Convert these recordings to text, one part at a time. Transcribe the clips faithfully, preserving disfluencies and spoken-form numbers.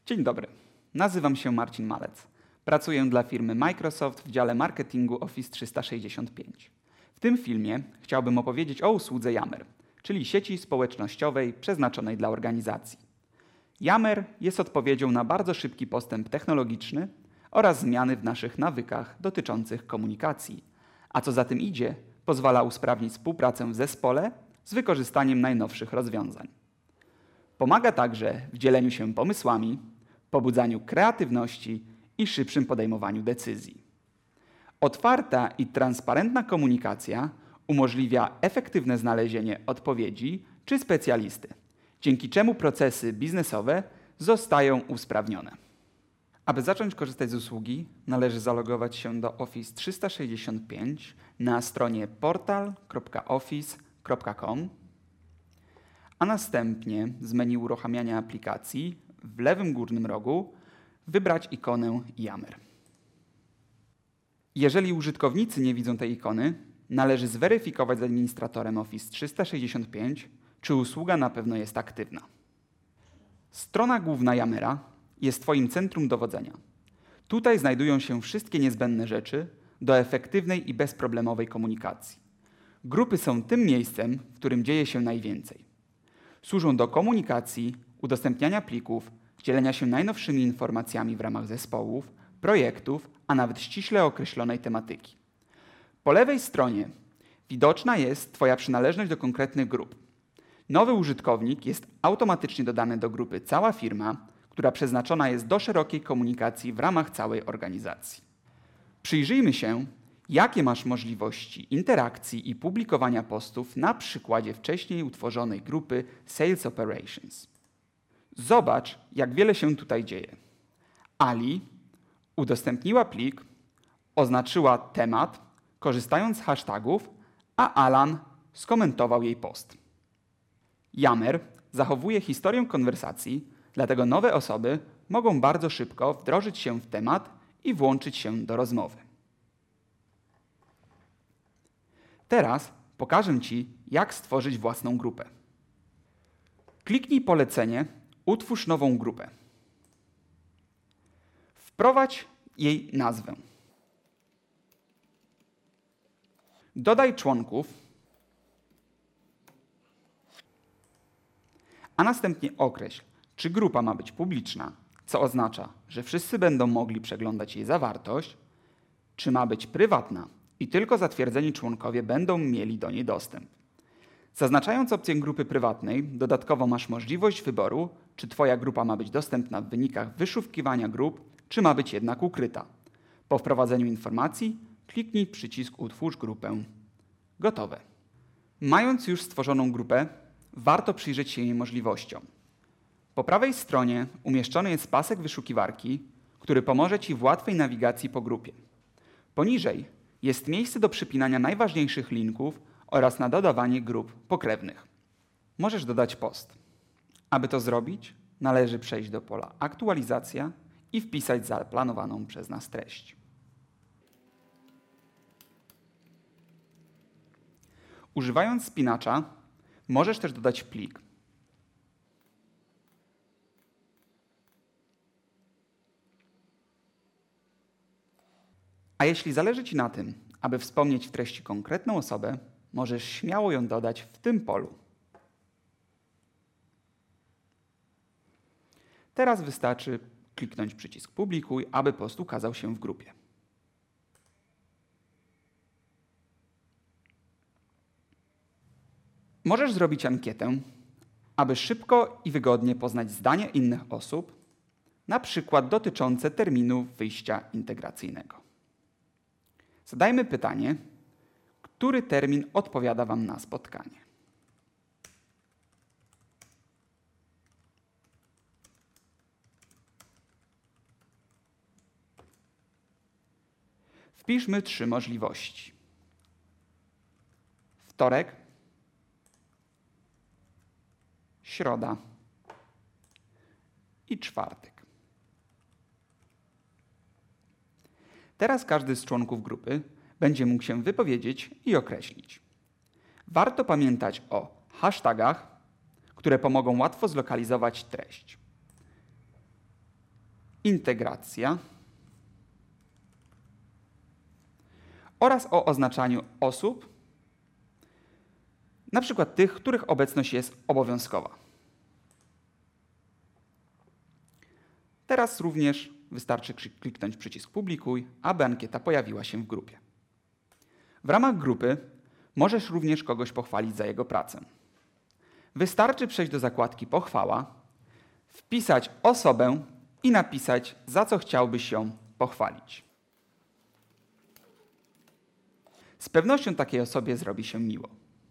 Dzień dobry, nazywam się Marcin Malec. Pracuję dla firmy Microsoft w dziale marketingu Office trzysta sześćdziesiąt pięć. W tym filmie chciałbym opowiedzieć o usłudze Yammer, czyli sieci społecznościowej przeznaczonej dla organizacji. Yammer jest odpowiedzią na bardzo szybki postęp technologiczny oraz zmiany w naszych nawykach dotyczących komunikacji, a co za tym idzie, pozwala usprawnić współpracę w zespole z wykorzystaniem najnowszych rozwiązań. Pomaga także w dzieleniu się pomysłami, pobudzaniu kreatywności i szybszym podejmowaniu decyzji. Otwarta i transparentna komunikacja umożliwia efektywne znalezienie odpowiedzi czy specjalisty, dzięki czemu procesy biznesowe zostają usprawnione. Aby zacząć korzystać z usługi, należy zalogować się do Office trzysta sześćdziesiąt pięć na stronie portal kropka office kropka com, a następnie z menu uruchamiania aplikacji w lewym górnym rogu wybrać ikonę Yammer. Jeżeli użytkownicy nie widzą tej ikony, należy zweryfikować z administratorem Office trzysta sześćdziesiąt pięć, czy usługa na pewno jest aktywna. Strona główna Yammera jest Twoim centrum dowodzenia. Tutaj znajdują się wszystkie niezbędne rzeczy do efektywnej i bezproblemowej komunikacji. Grupy są tym miejscem, w którym dzieje się najwięcej. Służą do komunikacji, udostępniania plików, dzielenia się najnowszymi informacjami w ramach zespołów, projektów, a nawet ściśle określonej tematyki. Po lewej stronie widoczna jest Twoja przynależność do konkretnych grup. Nowy użytkownik jest automatycznie dodany do grupy cała firma, która przeznaczona jest do szerokiej komunikacji w ramach całej organizacji. Przyjrzyjmy się, jakie masz możliwości interakcji i publikowania postów na przykładzie wcześniej utworzonej grupy Sales Operations. Zobacz, jak wiele się tutaj dzieje. Ali udostępniła plik, oznaczyła temat, korzystając z hashtagów, a Alan skomentował jej post. Yammer zachowuje historię konwersacji, dlatego nowe osoby mogą bardzo szybko wdrożyć się w temat i włączyć się do rozmowy. Teraz pokażę Ci, jak stworzyć własną grupę. Kliknij polecenie Utwórz nową grupę. Wprowadź jej nazwę. Dodaj członków, a następnie określ, czy grupa ma być publiczna, co oznacza, że wszyscy będą mogli przeglądać jej zawartość, czy ma być prywatna i tylko zatwierdzeni członkowie będą mieli do niej dostęp. Zaznaczając opcję grupy prywatnej, dodatkowo masz możliwość wyboru, czy Twoja grupa ma być dostępna w wynikach wyszukiwania grup, czy ma być jednak ukryta. Po wprowadzeniu informacji kliknij przycisk Utwórz grupę. Gotowe. Mając już stworzoną grupę, warto przyjrzeć się jej możliwościom. Po prawej stronie umieszczony jest pasek wyszukiwarki, który pomoże Ci w łatwej nawigacji po grupie. Poniżej jest miejsce do przypinania najważniejszych linków oraz na dodawanie grup pokrewnych. Możesz dodać post. Aby to zrobić, należy przejść do pola Aktualizacja i wpisać zaplanowaną przez nas treść. Używając spinacza możesz też dodać plik. A jeśli zależy Ci na tym, aby wspomnieć w treści konkretną osobę, możesz śmiało ją dodać w tym polu. Teraz wystarczy kliknąć przycisk Publikuj, aby post ukazał się w grupie. Możesz zrobić ankietę, aby szybko i wygodnie poznać zdanie innych osób, na przykład dotyczące terminu wyjścia integracyjnego. Zadajmy pytanie, który termin odpowiada Wam na spotkanie. Wpiszmy trzy możliwości. Wtorek, środa i czwartek. Teraz każdy z członków grupy będzie mógł się wypowiedzieć i określić. Warto pamiętać o hashtagach, które pomogą łatwo zlokalizować treść. integracja oraz o oznaczaniu osób, na przykład tych, których obecność jest obowiązkowa. Teraz również wystarczy kliknąć przycisk Publikuj, aby ankieta pojawiła się w grupie. W ramach grupy możesz również kogoś pochwalić za jego pracę. Wystarczy przejść do zakładki Pochwała, wpisać osobę i napisać, za co chciałbyś ją pochwalić. Z pewnością takiej osobie zrobi się miło.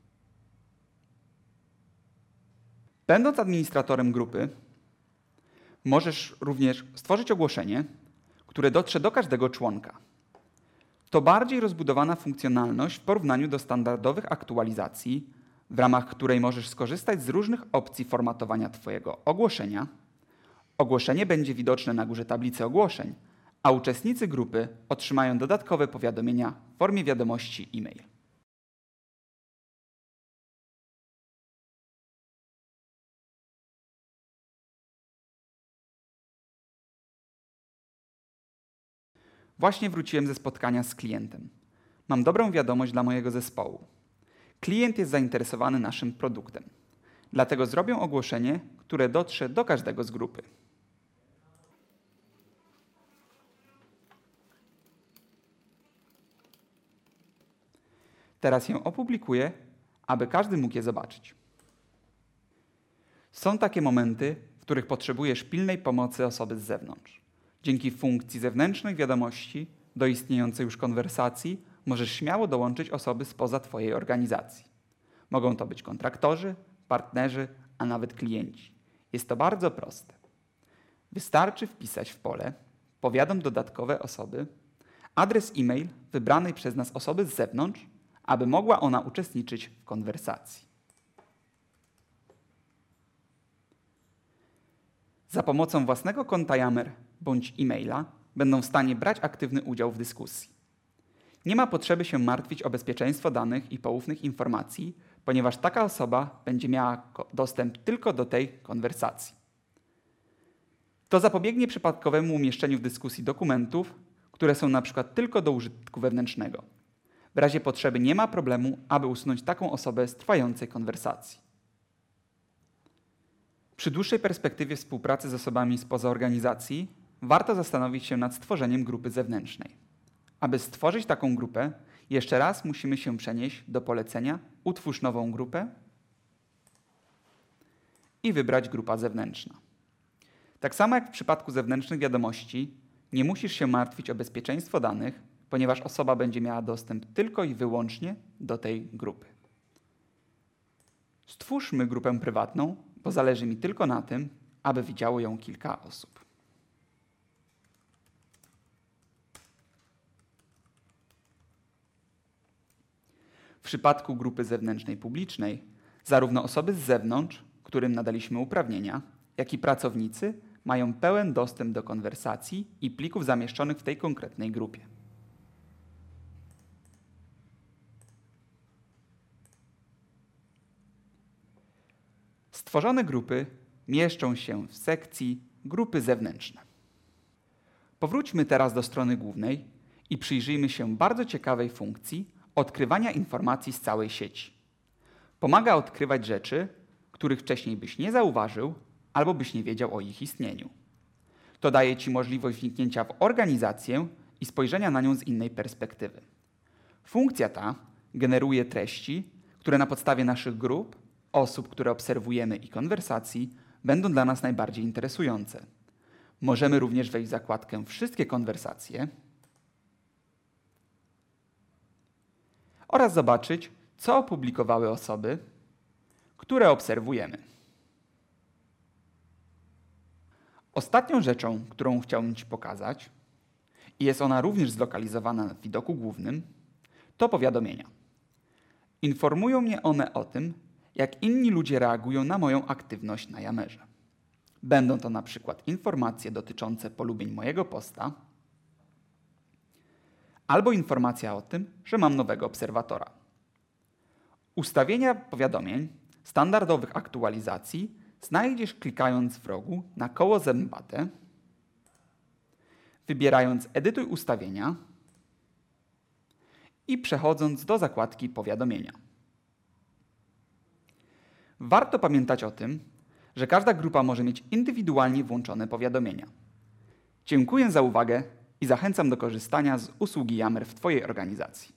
Będąc administratorem grupy, możesz również stworzyć ogłoszenie, które dotrze do każdego członka. To bardziej rozbudowana funkcjonalność w porównaniu do standardowych aktualizacji, w ramach której możesz skorzystać z różnych opcji formatowania Twojego ogłoszenia. Ogłoszenie będzie widoczne na górze tablicy ogłoszeń, a uczestnicy grupy otrzymają dodatkowe powiadomienia w formie wiadomości e-mail. Właśnie wróciłem ze spotkania z klientem. Mam dobrą wiadomość dla mojego zespołu. Klient jest zainteresowany naszym produktem. Dlatego zrobię ogłoszenie, które dotrze do każdego z grupy. Teraz ją opublikuję, aby każdy mógł je zobaczyć. Są takie momenty, w których potrzebujesz pilnej pomocy osoby z zewnątrz. Dzięki funkcji zewnętrznych wiadomości do istniejącej już konwersacji możesz śmiało dołączyć osoby spoza Twojej organizacji. Mogą to być kontraktorzy, partnerzy, a nawet klienci. Jest to bardzo proste. Wystarczy wpisać w pole powiadom dodatkowe osoby, adres e-mail wybranej przez nas osoby z zewnątrz, aby mogła ona uczestniczyć w konwersacji. Za pomocą własnego konta Yammer bądź e-maila będą w stanie brać aktywny udział w dyskusji. Nie ma potrzeby się martwić o bezpieczeństwo danych i poufnych informacji, ponieważ taka osoba będzie miała dostęp tylko do tej konwersacji. To zapobiegnie przypadkowemu umieszczeniu w dyskusji dokumentów, które są na przykład tylko do użytku wewnętrznego. W razie potrzeby nie ma problemu, aby usunąć taką osobę z trwającej konwersacji. Przy dłuższej perspektywie współpracy z osobami spoza organizacji warto zastanowić się nad stworzeniem grupy zewnętrznej. Aby stworzyć taką grupę, jeszcze raz musimy się przenieść do polecenia Utwórz nową grupę i wybrać grupa zewnętrzna. Tak samo jak w przypadku zewnętrznych wiadomości, nie musisz się martwić o bezpieczeństwo danych, ponieważ osoba będzie miała dostęp tylko i wyłącznie do tej grupy. Stwórzmy grupę prywatną, bo zależy mi tylko na tym, aby widziało ją kilka osób. W przypadku grupy zewnętrznej publicznej, zarówno osoby z zewnątrz, którym nadaliśmy uprawnienia, jak i pracownicy mają pełen dostęp do konwersacji i plików zamieszczonych w tej konkretnej grupie. Stworzone grupy mieszczą się w sekcji Grupy zewnętrzne. Powróćmy teraz do strony głównej i przyjrzyjmy się bardzo ciekawej funkcji odkrywania informacji z całej sieci. Pomaga odkrywać rzeczy, których wcześniej byś nie zauważył albo byś nie wiedział o ich istnieniu. To daje Ci możliwość wniknięcia w organizację i spojrzenia na nią z innej perspektywy. Funkcja ta generuje treści, które na podstawie naszych grup, osób, które obserwujemy i konwersacji będą dla nas najbardziej interesujące. Możemy również wejść w zakładkę Wszystkie konwersacje oraz zobaczyć, co opublikowały osoby, które obserwujemy. Ostatnią rzeczą, którą chciałbym Ci pokazać, i jest ona również zlokalizowana w widoku głównym, to powiadomienia. Informują mnie one o tym, jak inni ludzie reagują na moją aktywność na Yammerze. Będą to na przykład informacje dotyczące polubień mojego posta albo informacja o tym, że mam nowego obserwatora. Ustawienia powiadomień standardowych aktualizacji znajdziesz klikając w rogu na koło zębate wybierając Edytuj ustawienia i przechodząc do zakładki Powiadomienia. Warto pamiętać o tym, że każda grupa może mieć indywidualnie włączone powiadomienia. Dziękuję za uwagę i zachęcam do korzystania z usługi Yammer w Twojej organizacji.